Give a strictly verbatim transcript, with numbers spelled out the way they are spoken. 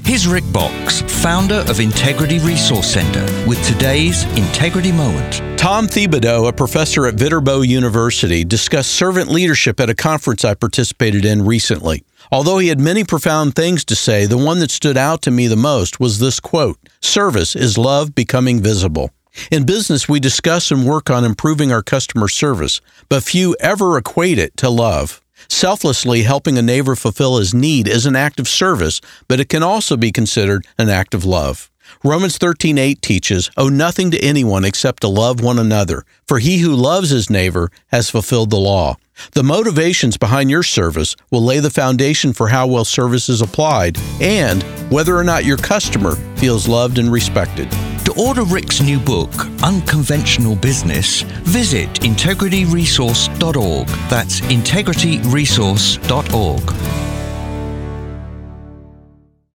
Here's Rick Box, founder of Integrity Resource Center, with today's Integrity Moment. Tom Thibodeau, a professor at Viterbo University, discussed servant leadership at a conference I participated in recently. Although he had many profound things to say, the one that stood out to me the most was this quote, "Service is love becoming visible." In business, we discuss and work on improving our customer service, but few ever equate it to love. Selflessly helping a neighbor fulfill his need is an act of service, but it can also be considered an act of love. Romans thirteen eight teaches, "Owe nothing to anyone except to love one another, for he who loves his neighbor has fulfilled the law." The motivations behind your service will lay the foundation for how well service is applied and whether or not your customer feels loved and respected. To order Rick's new book, Unconventional Business, visit integrity resource dot org. That's integrity resource dot org.